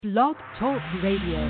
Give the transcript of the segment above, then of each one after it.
Blog Talk Radio.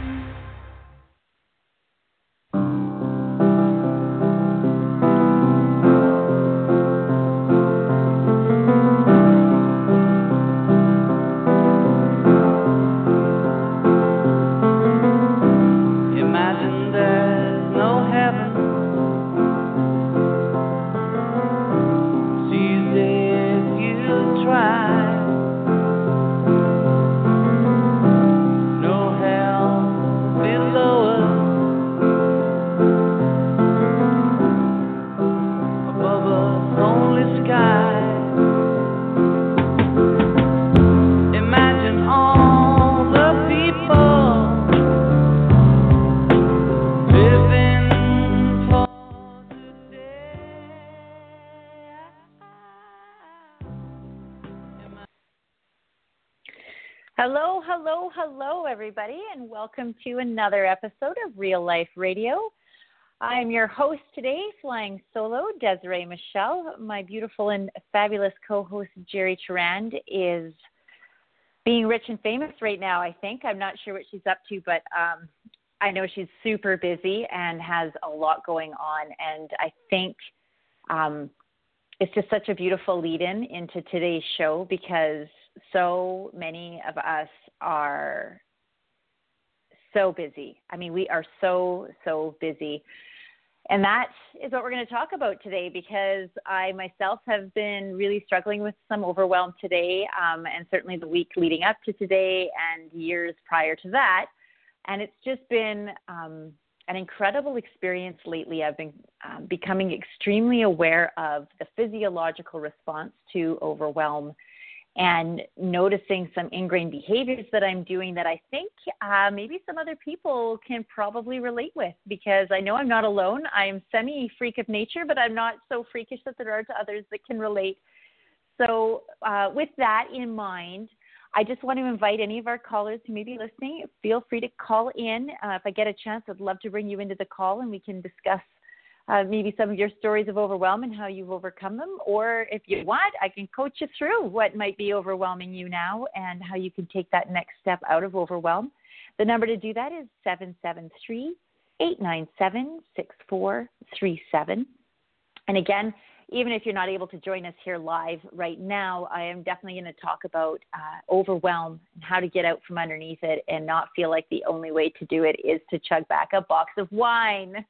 Hello, everybody, and welcome to another episode of Real Life Radio. I'm your host today, flying solo, Desiree Michelle. My beautiful and fabulous co-host, Jerry Turand, is being rich and famous right now, I think. I'm not sure what she's up to, but I know she's super busy and has a lot going on, and I think it's just such a beautiful lead-in into today's show because so many of us are so busy. I mean, we are so busy. And that is what we're going to talk about today because I myself have been really struggling with some overwhelm today and certainly the week leading up to today and years prior to that. And it's just been an incredible experience lately. I've been becoming extremely aware of the physiological response to overwhelm and noticing some ingrained behaviors that I'm doing that I think maybe some other people can probably relate with because I know I'm not alone. I'm semi-freak of nature, but I'm not so freakish that there are to others that can relate. So with that in mind, I just want to invite any of our callers who may be listening, feel free to call in. If I get a chance, I'd love to bring you into the call and we can discuss maybe some of your stories of overwhelm and how you've overcome them. Or if you want, I can coach you through what might be overwhelming you now and how you can take that next step out of overwhelm. The number to do that is 773-897-6437. And again, even if you're not able to join us here live right now, I am definitely going to talk about overwhelm and how to get out from underneath it and not feel like the only way to do it is to chug back a box of wine.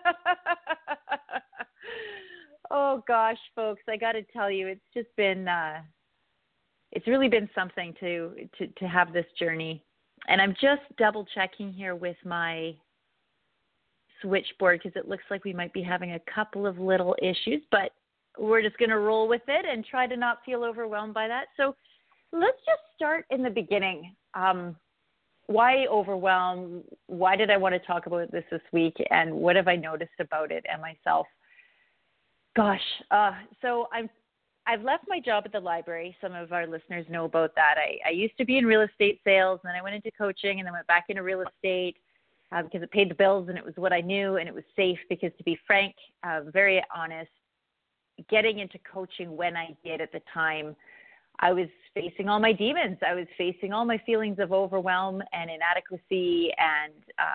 Oh, gosh, folks, I got to tell you, it's just been, it's really been something to have this journey. And I'm just double checking here with my switchboard because it looks like we might be having a couple of little issues, but we're just going to roll with it and try to not feel overwhelmed by that. So let's just start in the beginning. Why overwhelm? Why did I want to talk about this week? And what have I noticed about it and myself? Gosh, so I've left my job at the library. Some of our listeners know about that. I used to be in real estate sales, and then I went into coaching, and then went back into real estate because it paid the bills, and it was what I knew, and it was safe because, to be frank, very honest, getting into coaching when I did at the time, I was facing all my demons. I was facing all my feelings of overwhelm and inadequacy and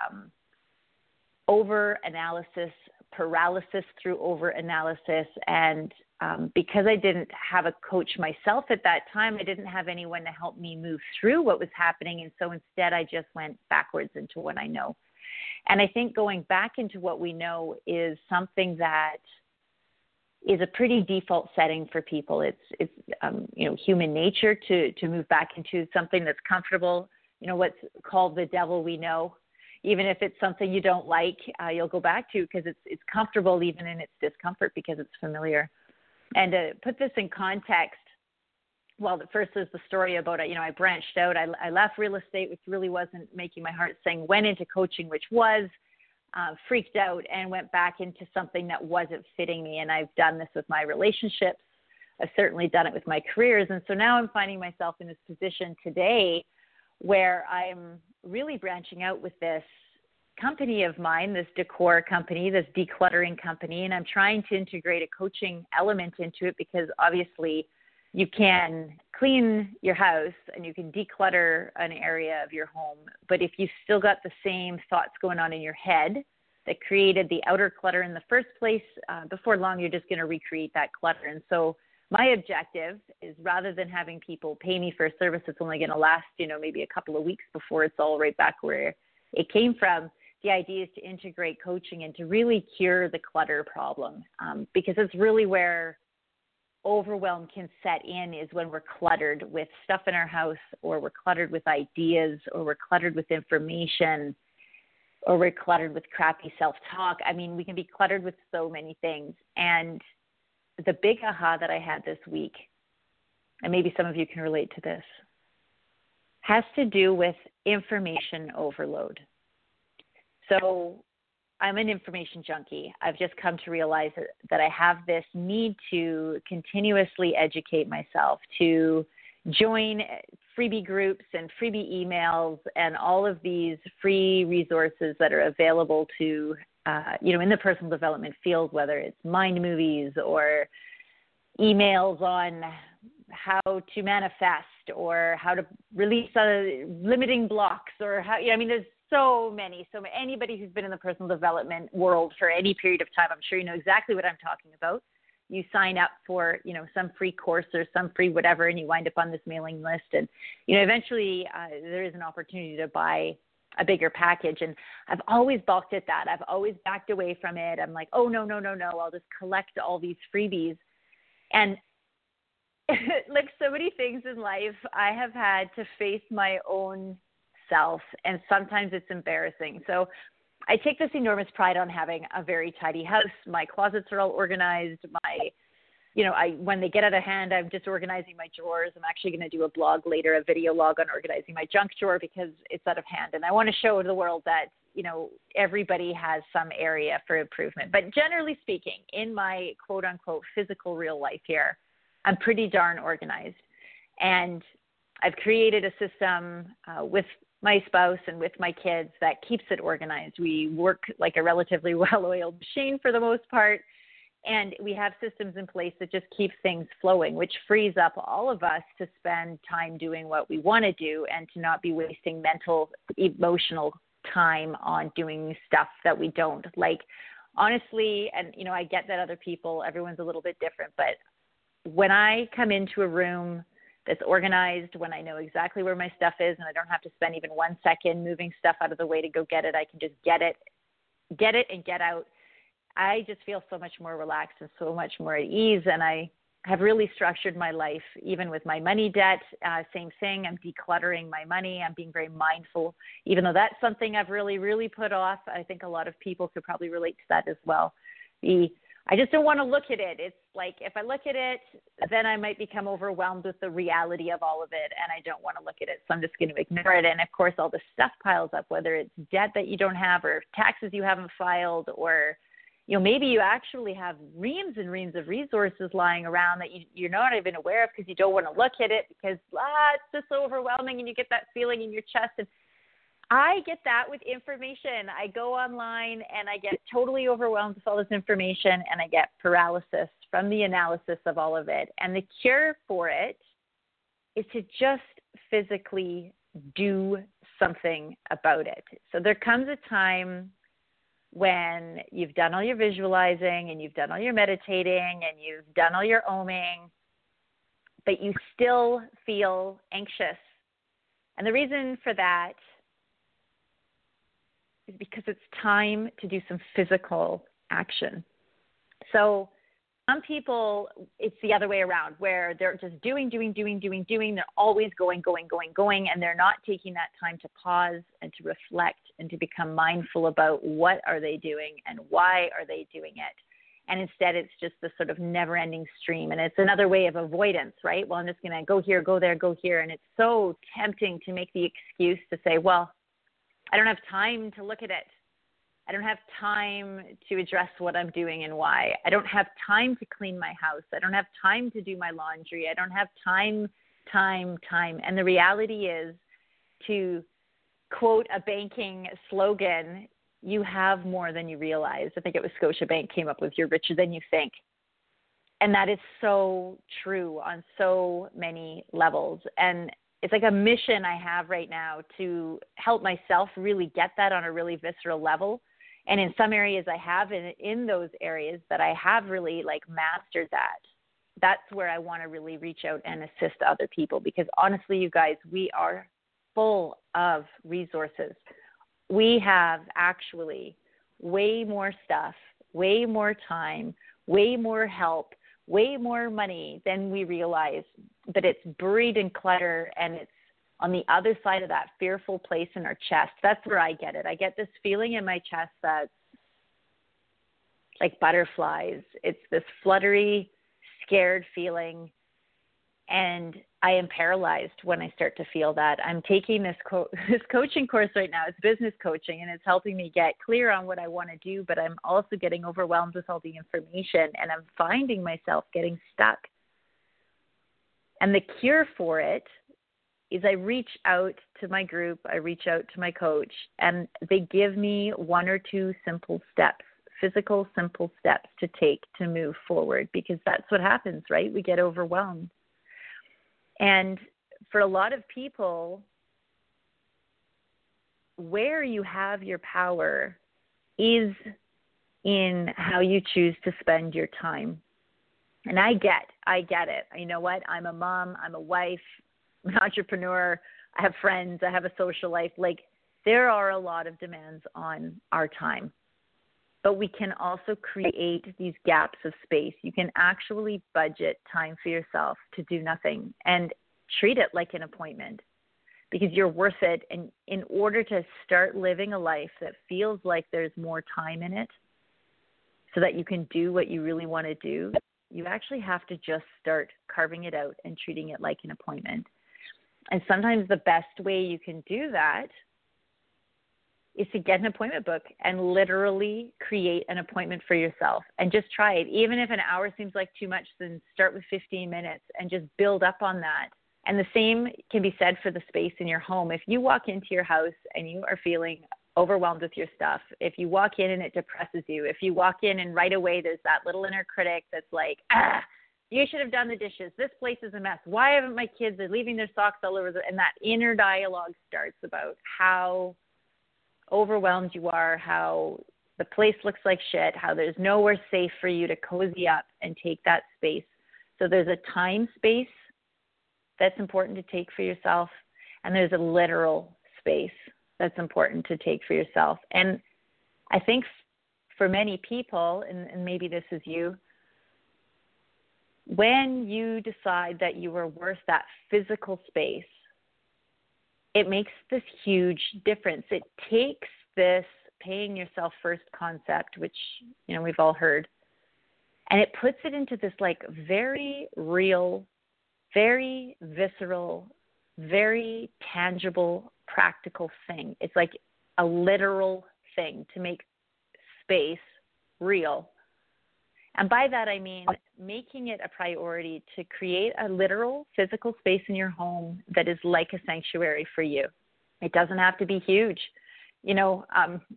over-analysis, paralysis through over-analysis. And because I didn't have a coach myself at that time, I didn't have anyone to help me move through what was happening. And so instead, I just went backwards into what I know. And I think going back into what we know is something that is a pretty default setting for people. It's human nature to move back into something that's comfortable, what's called the devil we know. Even if it's something you don't like, you'll go back to because it's comfortable even in its discomfort because it's familiar. And to put this in context, well, the first is the story about, I branched out. I left real estate, which really wasn't making my heart sing, went into coaching, which was, freaked out, and went back into something that wasn't fitting me. And I've done this with my relationships. I've certainly done it with my careers. And so now I'm finding myself in this position today where I'm really branching out with this company of mine, this decor company, this decluttering company, and I'm trying to integrate a coaching element into it because obviously you can clean your house and you can declutter an area of your home, but if you've still got the same thoughts going on in your head that created the outer clutter in the first place, before long you're just going to recreate that clutter. And so my objective is, rather than having people pay me for a service that's only going to last, maybe a couple of weeks before it's all right back where it came from, the idea is to integrate coaching and to really cure the clutter problem, because it's really where overwhelm can set in, is when we're cluttered with stuff in our house, or we're cluttered with ideas, or we're cluttered with information, or we're cluttered with crappy self-talk. I mean, we can be cluttered with so many things. And the big aha that I had this week, and maybe some of you can relate to this, has to do with information overload. So I'm an information junkie. I've just come to realize that I have this need to continuously educate myself, to join freebie groups and freebie emails and all of these free resources that are available to, in the personal development field, whether it's mind movies or emails on how to manifest or how to release limiting blocks, or how, there's so many. Anybody who's been in the personal development world for any period of time, I'm sure you know exactly what I'm talking about. You sign up for, some free course or some free whatever, and you wind up on this mailing list. And, eventually there is an opportunity to buy a bigger package. And I've always balked at that. I've always backed away from it. I'm like, oh, no. I'll just collect all these freebies. And like so many things in life, I have had to face my own self, and sometimes it's embarrassing. So I take this enormous pride on having a very tidy house. My closets are all organized. When they get out of hand, I'm just organizing my drawers. I'm actually going to do a blog later, a video log on organizing my junk drawer, because it's out of hand. And I want to show the world that, everybody has some area for improvement. But generally speaking, in my quote unquote physical real life here, I'm pretty darn organized. And I've created a system with my spouse and with my kids that keeps it organized. We work like a relatively well-oiled machine for the most part, and we have systems in place that just keep things flowing, which frees up all of us to spend time doing what we want to do and to not be wasting mental, emotional time on doing stuff that we don't like. Honestly, and I get that other people, everyone's a little bit different, but when I come into a room that's organized, when I know exactly where my stuff is and I don't have to spend even 1 second moving stuff out of the way to go get it, I can just get it and get out. I just feel so much more relaxed and so much more at ease. And I have really structured my life, even with my money debt, same thing. I'm decluttering my money. I'm being very mindful, even though that's something I've really, really put off. I think a lot of people could probably relate to that as well. I just don't want to look at it. It's like, if I look at it, then I might become overwhelmed with the reality of all of it, and I don't want to look at it, so I'm just going to ignore it. And of course, all the stuff piles up, whether it's debt that you don't have, or taxes you haven't filed, or maybe you actually have reams and reams of resources lying around that you're not even aware of because you don't want to look at it because it's just so overwhelming, and you get that feeling in your chest. And I get that with information. I go online and I get totally overwhelmed with all this information, and I get paralysis from the analysis of all of it. And the cure for it is to just physically do something about it. So there comes a time when you've done all your visualizing and you've done all your meditating and you've done all your oming, but you still feel anxious. And the reason for that is because it's time to do some physical action. So some people, it's the other way around, where they're just doing. They're always going, and they're not taking that time to pause and to reflect and to become mindful about what are they doing and why are they doing it. And instead, it's just this sort of never-ending stream. And it's another way of avoidance, right? Well, I'm just going to go here, go there, go here. And it's so tempting to make the excuse to say, well, I don't have time to look at it. I don't have time to address what I'm doing and why. I don't have time to clean my house. I don't have time to do my laundry. I don't have time. And the reality is, to quote a banking slogan, you have more than you realize. I think it was Scotiabank came up with, "You're richer than you think." And that is so true on so many levels. And it's like a mission I have right now to help myself really get that on a really visceral level. And in some areas I have, in those areas that I have really like mastered that, that's where I want to really reach out and assist other people. Because honestly, you guys, we are full of resources. We have actually way more stuff, way more time, way more help, way more money than we realize, but it's buried in clutter, and it's on the other side of that fearful place in our chest. That's where I get it. I get this feeling in my chest that's like butterflies. It's this fluttery, scared feeling, and I am paralyzed when I start to feel that. I'm taking this coaching course right now. It's business coaching, and it's helping me get clear on what I want to do, but I'm also getting overwhelmed with all the information, and I'm finding myself getting stuck. And the cure for it is I reach out to my group, I reach out to my coach, and they give me one or two simple steps, physical simple steps to take to move forward, because that's what happens, right? We get overwhelmed. And for a lot of people, where you have your power is in how you choose to spend your time. And I get it. You know what? I'm a mom, I'm a wife, I'm an entrepreneur, I have friends, I have a social life. Like, there are a lot of demands on our time. But we can also create these gaps of space. You can actually budget time for yourself to do nothing and treat it like an appointment, because you're worth it. And in order to start living a life that feels like there's more time in it so that you can do what you really want to do, you actually have to just start carving it out and treating it like an appointment. And sometimes the best way you can do that is to get an appointment book and literally create an appointment for yourself and just try it. Even if an hour seems like too much, then start with 15 minutes and just build up on that. And the same can be said for the space in your home. If you walk into your house and you are feeling overwhelmed with your stuff, if you walk in and it depresses you, if you walk in and right away there's that little inner critic that's like, you should have done the dishes, this place is a mess, why haven't my kids, they're leaving their socks all over, and that inner dialogue starts about how overwhelmed you are, how the place looks like shit, how there's nowhere safe for you to cozy up and take that space. So there's a time space that's important to take for yourself, and there's a literal space that's important to take for yourself. And I think for many people, and maybe this is you, when you decide that you are worth that physical space, it makes this huge difference. It takes this paying yourself first concept, which, you know, we've all heard, and it puts it into this like very real, very visceral, very tangible, practical thing. It's like a literal thing to make space real. And by that, I mean making it a priority to create a literal physical space in your home that is like a sanctuary for you. It doesn't have to be huge. You know,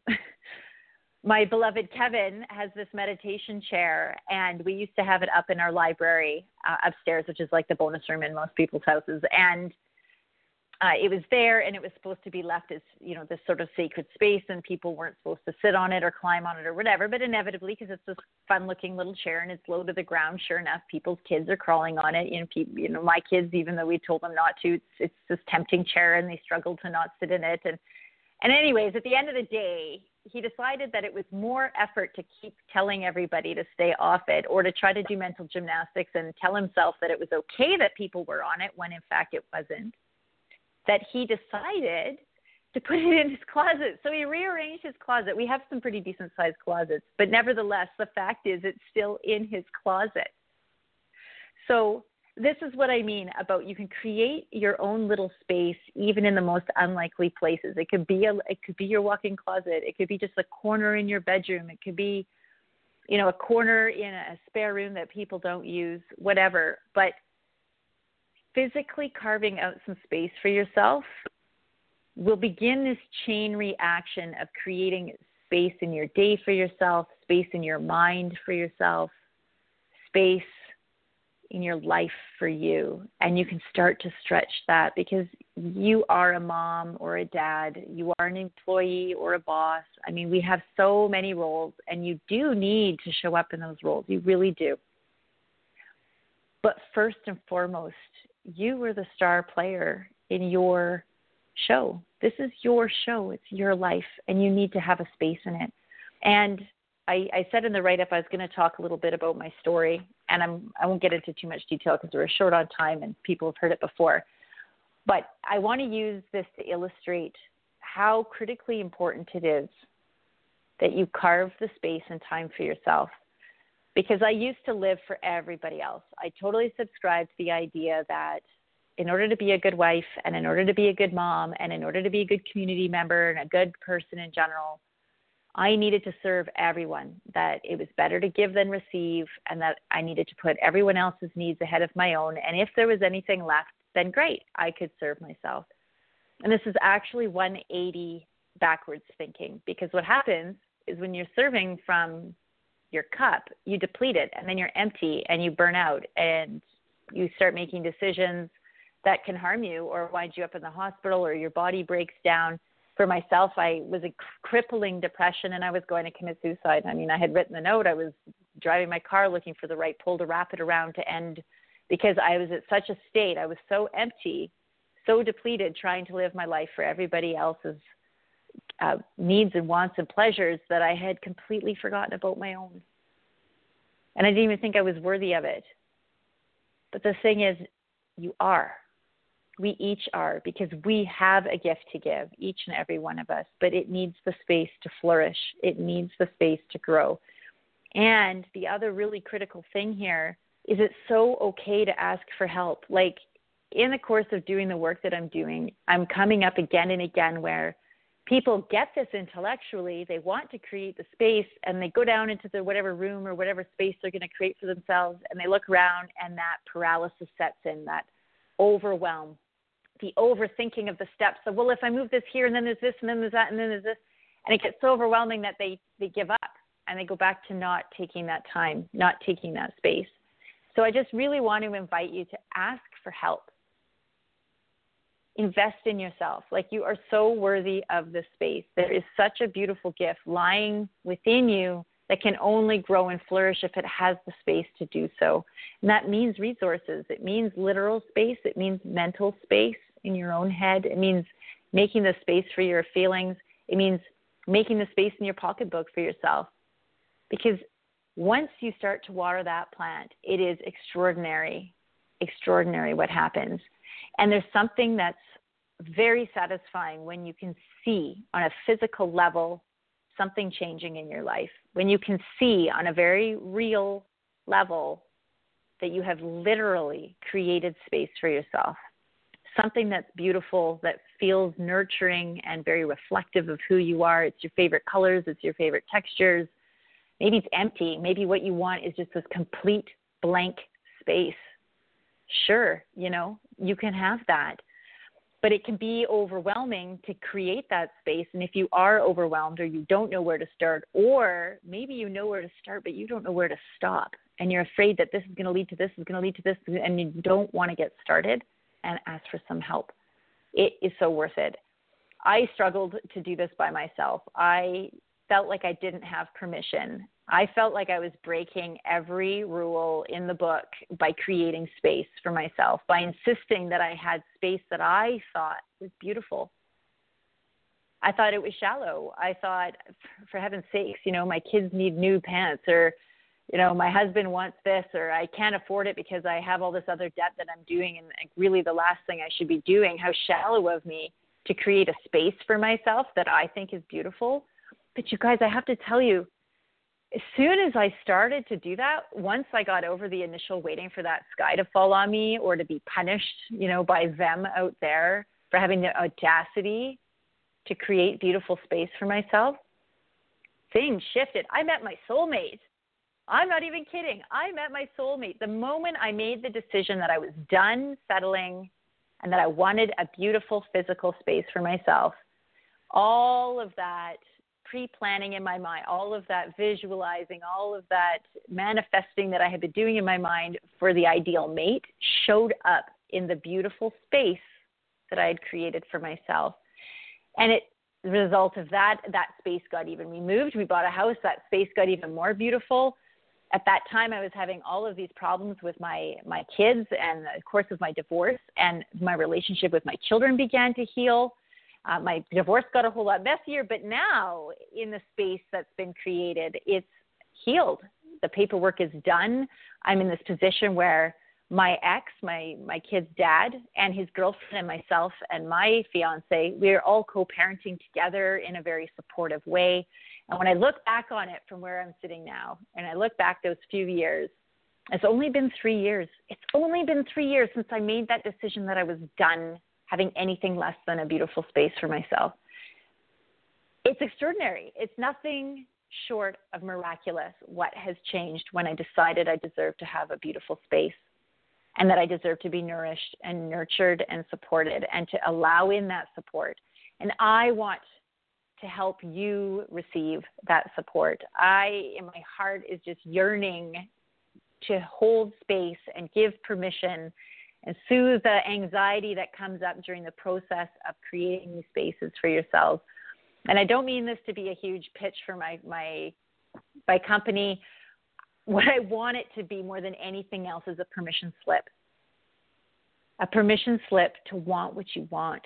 my beloved Kevin has this meditation chair, and we used to have it up in our library upstairs, which is like the bonus room in most people's houses. And it was there, and it was supposed to be left as, you know, this sort of sacred space, and people weren't supposed to sit on it or climb on it or whatever. But inevitably, because it's this fun-looking little chair and it's low to the ground, sure enough, people's kids are crawling on it. You know, my kids, even though we told them not to, it's this tempting chair, and they struggle to not sit in it. And anyways, at the end of the day, he decided that it was more effort to keep telling everybody to stay off it, or to try to do mental gymnastics and tell himself that it was okay that people were on it when in fact it wasn't, that he decided to put it in his closet. So he rearranged his closet. We have some pretty decent sized closets, but nevertheless, the fact is it's still in his closet. So this is what I mean about you can create your own little space even in the most unlikely places. It could be your walk-in closet. It could be just a corner in your bedroom. It could be, you know, a corner in a spare room that people don't use, whatever. But physically carving out some space for yourself will begin this chain reaction of creating space in your day for yourself, space in your mind for yourself, space in your life for you, and you can start to stretch that because you are a mom or a dad, you are an employee or a boss. I mean, we have so many roles, and you do need to show up in those roles. You really do. But first and foremost, you were the star player in your show. This is your show. It's your life, and you need to have a space in it. And I said in the write-up I was going to talk a little bit about my story, and I won't get into too much detail because we're short on time and people have heard it before. But I want to use this to illustrate how critically important it is that you carve the space and time for yourself. Because I used to live for everybody else. I totally subscribed to the idea that in order to be a good wife and in order to be a good mom and in order to be a good community member and a good person in general, I needed to serve everyone, that it was better to give than receive, and that I needed to put everyone else's needs ahead of my own. And if there was anything left, then great, I could serve myself. And this is actually 180 backwards thinking, because what happens is when you're serving from your cup, you deplete it, and then you're empty and you burn out and you start making decisions that can harm you or wind you up in the hospital or your body breaks down. For myself, I was a crippling depression and I was going to commit suicide. I mean, I had written the note. I was driving my car looking for the right pole to wrap it around to end, because I was at such a state. I was so empty, so depleted, trying to live my life for everybody else's needs and wants and pleasures that I had completely forgotten about my own. And I didn't even think I was worthy of it. But the thing is, you are. We each are, because we have a gift to give, each and every one of us, but it needs the space to flourish. It needs the space to grow. And the other really critical thing here is it's so okay to ask for help. Like in the course of doing the work that I'm doing, I'm coming up again and again where people get this intellectually, they want to create the space, and they go down into the whatever room or whatever space they're going to create for themselves, and they look around and that paralysis sets in, that overwhelm. The overthinking of the steps of, well, if I move this here and then there's this and then there's that and then there's this, and it gets so overwhelming that they give up and they go back to not taking that time, not taking that space. So I just really want to invite you to ask for help. Invest in yourself. Like, you are so worthy of this space. There is such a beautiful gift lying within you that can only grow and flourish if it has the space to do so. And that means resources. It means literal space. It means mental space in your own head. It means making the space for your feelings. It means making the space in your pocketbook for yourself. Because once you start to water that plant, it is extraordinary what happens. And there's something that's very satisfying when you can see on a physical level something changing in your life, when you can see on a very real level that you have literally created space for yourself, something that's beautiful, that feels nurturing and very reflective of who you are. It's your favorite colors, it's your favorite textures. Maybe it's empty. Maybe what you want is just this complete blank space. Sure, you can have that. But it can be overwhelming to create that space. And if you are overwhelmed or you don't know where to start, or maybe you know where to start, but you don't know where to stop, and you're afraid that this is going to lead to this, is going to lead to this, and you don't want to get started, and ask for some help. It is so worth it. I struggled to do this by myself. I felt like I didn't have permission. I felt like I was breaking every rule in the book by creating space for myself, by insisting that I had space that I thought was beautiful. I thought it was shallow. I thought, for heaven's sakes, my kids need new pants, or, my husband wants this, or I can't afford it because I have all this other debt that I'm doing, and really the last thing I should be doing. How shallow of me to create a space for myself that I think is beautiful. But you guys, I have to tell you, as soon as I started to do that, once I got over the initial waiting for that sky to fall on me or to be punished, by them out there for having the audacity to create beautiful space for myself, things shifted. I met my soulmate. I'm not even kidding. I met my soulmate. The moment I made the decision that I was done settling and that I wanted a beautiful physical space for myself, all of that pre-planning in my mind, all of that visualizing, all of that manifesting that I had been doing in my mind for the ideal mate showed up in the beautiful space that I had created for myself. And the result of that space got even removed. We bought a house, that space got even more beautiful. At that time, I was having all of these problems with my kids and, of course, with my divorce, and my relationship with my children began to heal. My divorce got a whole lot messier, but now in the space that's been created, it's healed. The paperwork is done. I'm in this position where my ex, my kid's dad, and his girlfriend and myself and my fiance, we're all co-parenting together in a very supportive way. And when I look back on it from where I'm sitting now, and I look back those few years, it's only been 3 years. It's only been 3 years since I made that decision that I was done having anything less than a beautiful space for myself. It's extraordinary. It's nothing short of miraculous what has changed when I decided I deserve to have a beautiful space and that I deserve to be nourished and nurtured and supported and to allow in that support. And I want to help you receive that support. I, in my heart, is just yearning to hold space and give permission and soothe the anxiety that comes up during the process of creating these spaces for yourselves. And I don't mean this to be a huge pitch for my company. What I want it to be more than anything else is a permission slip. A permission slip to want what you want,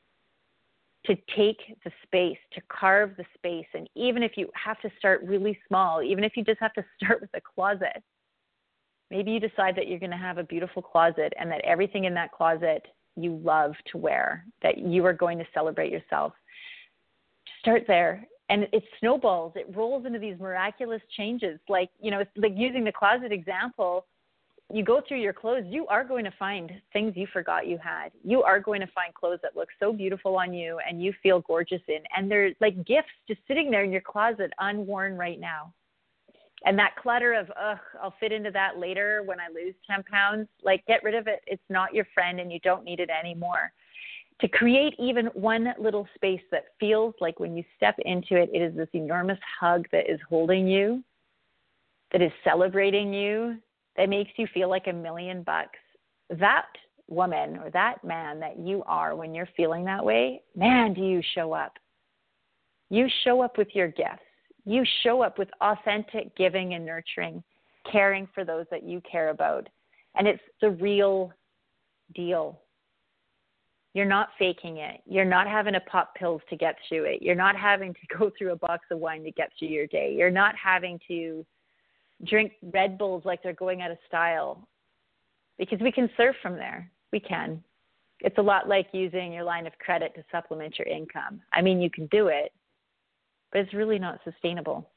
to take the space, to carve the space. And even if you have to start really small, even if you just have to start with a closet, maybe you decide that you're going to have a beautiful closet and that everything in that closet you love to wear, that you are going to celebrate yourself. Start there. And it snowballs. It rolls into these miraculous changes. Like, it's like using the closet example. You go through your clothes, you are going to find things you forgot you had. You are going to find clothes that look so beautiful on you and you feel gorgeous in. And they're like gifts just sitting there in your closet, unworn right now. And that clutter of, I'll fit into that later when I lose 10 pounds, like get rid of it. It's not your friend and you don't need it anymore. To create even one little space that feels like when you step into it, it is this enormous hug that is holding you, that is celebrating you, that makes you feel like $1 million. That woman or that man that you are when you're feeling that way, man, do you show up. You show up with your gifts. You show up with authentic giving and nurturing, caring for those that you care about. And it's the real deal. You're not faking it. You're not having to pop pills to get through it. You're not having to go through a box of wine to get through your day. You're not having to drink Red Bulls like they're going out of style, because we can surf from there. We can. It's a lot like using your line of credit to supplement your income. I mean, you can do it, but it's really not sustainable.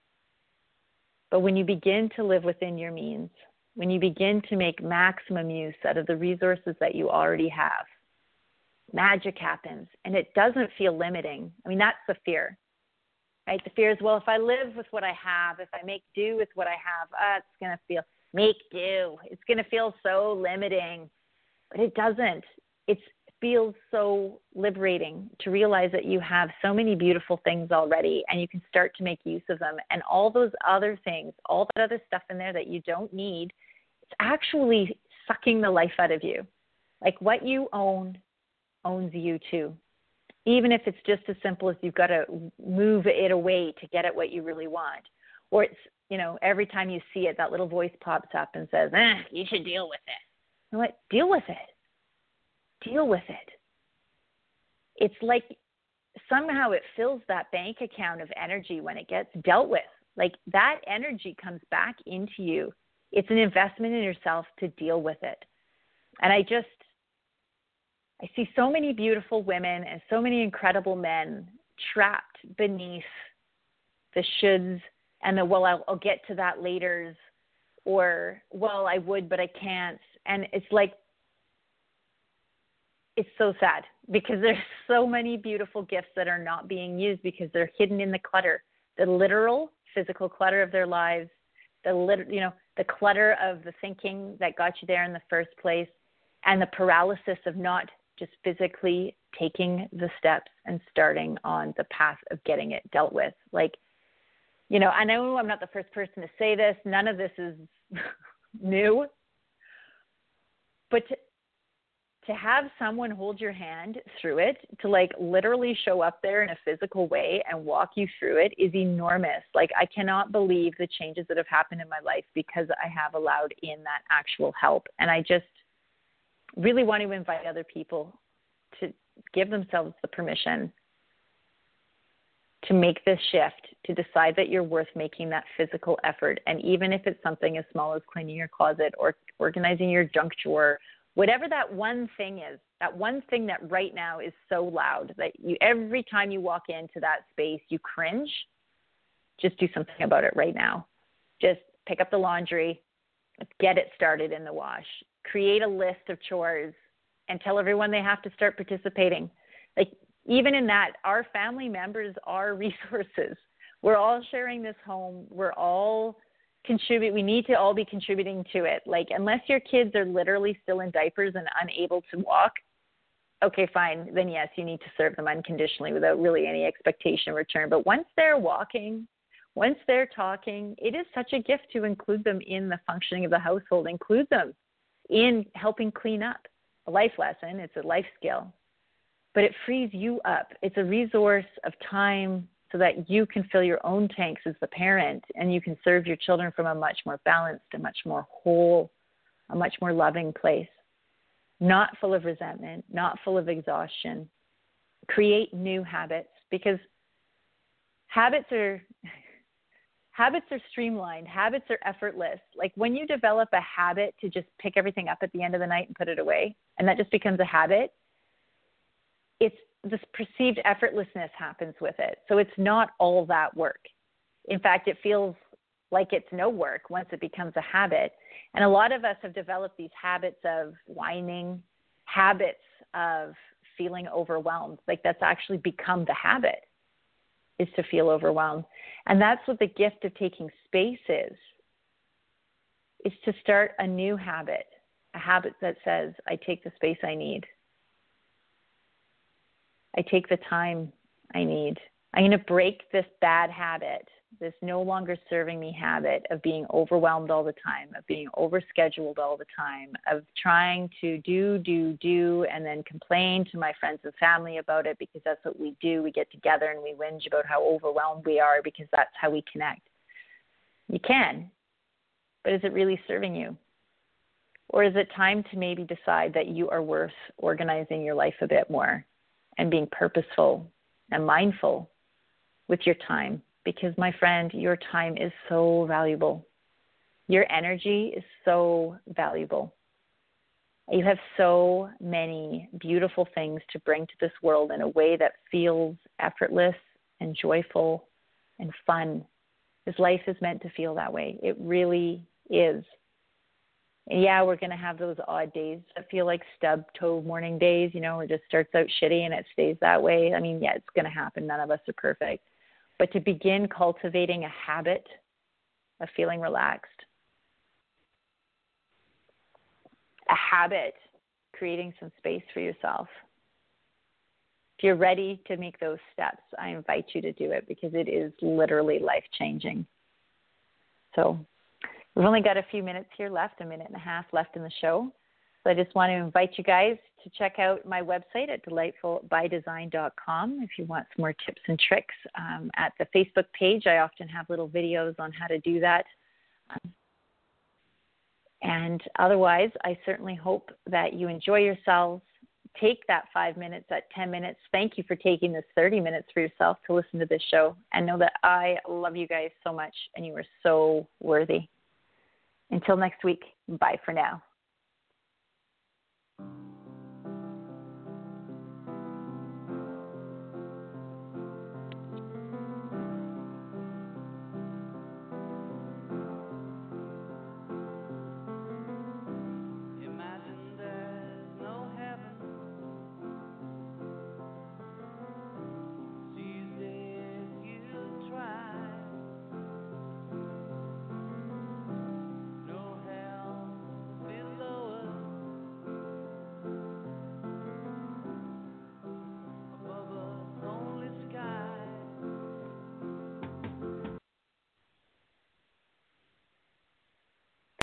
But when you begin to live within your means, when you begin to make maximum use out of the resources that you already have, magic happens, and it doesn't feel limiting. I mean, that's the fear, right? The fear is, well, if I live with what I have, if I make do with what I have, it's going to feel, make do. It's going to feel so limiting, but it doesn't. It feels so liberating to realize that you have so many beautiful things already, and you can start to make use of them. And all those other things, all that other stuff in there that you don't need, it's actually sucking the life out of you. Like what you own owns you too. Even if it's just as simple as you've got to move it away to get at what you really want. Or it's, every time you see it, that little voice pops up and says, you should deal with it. You know what? Deal with it. Deal with it. It's like somehow it fills that bank account of energy when it gets dealt with. Like that energy comes back into you. It's an investment in yourself to deal with it. And I see so many beautiful women and so many incredible men trapped beneath the shoulds and the, well, I'll get to that later, or, well, I would, but I can't. And it's like, it's so sad because there's so many beautiful gifts that are not being used because they're hidden in the clutter, the literal physical clutter of their lives, the clutter of the thinking that got you there in the first place, and the paralysis of not just physically taking the steps and starting on the path of getting it dealt with. Like, you know, I know I'm not the first person to say this. None of this is new. But to have someone hold your hand through it, to like literally show up there in a physical way and walk you through it is enormous. Like, I cannot believe the changes that have happened in my life because I have allowed in that actual help. And I just really want to invite other people to give themselves the permission to make this shift, to decide that you're worth making that physical effort. And even if it's something as small as cleaning your closet or organizing your junk drawer, whatever that one thing is, that one thing that right now is so loud that you, every time you walk into that space, you cringe, just do something about it right now. Just pick up the laundry, get it started in the wash, create a list of chores, and tell everyone they have to start participating. Like, even in that, our family members are resources. We're all sharing this home. We're all we need to all be contributing to it. Like, unless your kids are literally still in diapers and unable to walk, okay, fine. Then yes, you need to serve them unconditionally without really any expectation in return. But once they're walking, once they're talking, it is such a gift to include them in the functioning of the household, include them in helping clean up. A life lesson, it's a life skill, but it frees you up. It's a resource of time so that you can fill your own tanks as the parent, and you can serve your children from a much more balanced, a much more whole, a much more loving place, not full of resentment, not full of exhaustion. Create new habits, because habits are streamlined. Habits are effortless. Like, when you develop a habit to just pick everything up at the end of the night and put it away, and that just becomes a habit, it's this perceived effortlessness happens with it. So it's not all that work. In fact, it feels like it's no work once it becomes a habit. And a lot of us have developed these habits of whining, habits of feeling overwhelmed. Like, that's actually become the habit, is to feel overwhelmed. And that's what the gift of taking space is to start a new habit, a habit that says, I take the space I need. I take the time I need. I'm going to break this bad habit, this no longer serving me habit of being overwhelmed all the time, of being overscheduled all the time, of trying to do, and then complain to my friends and family about it, because that's what we do. We get together and we whinge about how overwhelmed we are because that's how we connect. You can, but is it really serving you? Or is it time to maybe decide that you are worth organizing your life a bit more and being purposeful and mindful with your time? Because, my friend, your time is so valuable. Your energy is so valuable. You have so many beautiful things to bring to this world in a way that feels effortless and joyful and fun. Because life is meant to feel that way. It really is. And yeah, we're going to have those odd days that feel like stub-toe morning days, you know, where it just starts out shitty and it stays that way. I mean, yeah, it's going to happen. None of us are perfect. But to begin cultivating a habit of feeling relaxed, a habit, creating some space for yourself. If you're ready to make those steps, I invite you to do it, because it is literally life-changing. So we've only got a few minutes here left, a minute and a half left in the show. So I just want to invite you guys to check out my website at delightfulbydesign.com if you want some more tips and tricks. At the Facebook page, I often have little videos on how to do that. And otherwise, I certainly hope that you enjoy yourselves. Take that 5 minutes, that 10 minutes. Thank you for taking this 30 minutes for yourself to listen to this show. And know that I love you guys so much, and you are so worthy. Until next week, bye for now.